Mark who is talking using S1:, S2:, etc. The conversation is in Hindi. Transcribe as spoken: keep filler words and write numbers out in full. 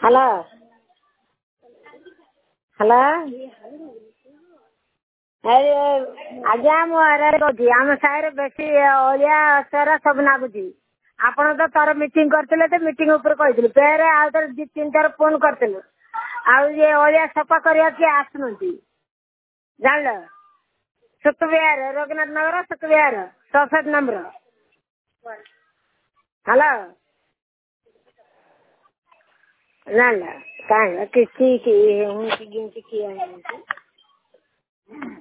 S1: हेलो हेलो अरे आज्ञा मुझे आम साहिर बेसी अलिया अचरा सब नागुची आपण तो तार मीटिंग करते तो मीटिंग ऊपर कही फेर आउ थे दी तीन थर फोन करते ये अलिया सफा करने किए आसुन जान सुखविहार रघुनाथ नगर सुखविहार सड़सठ नंबर हेलो ना ना कहीं किसी की हूँ की गिनती किया है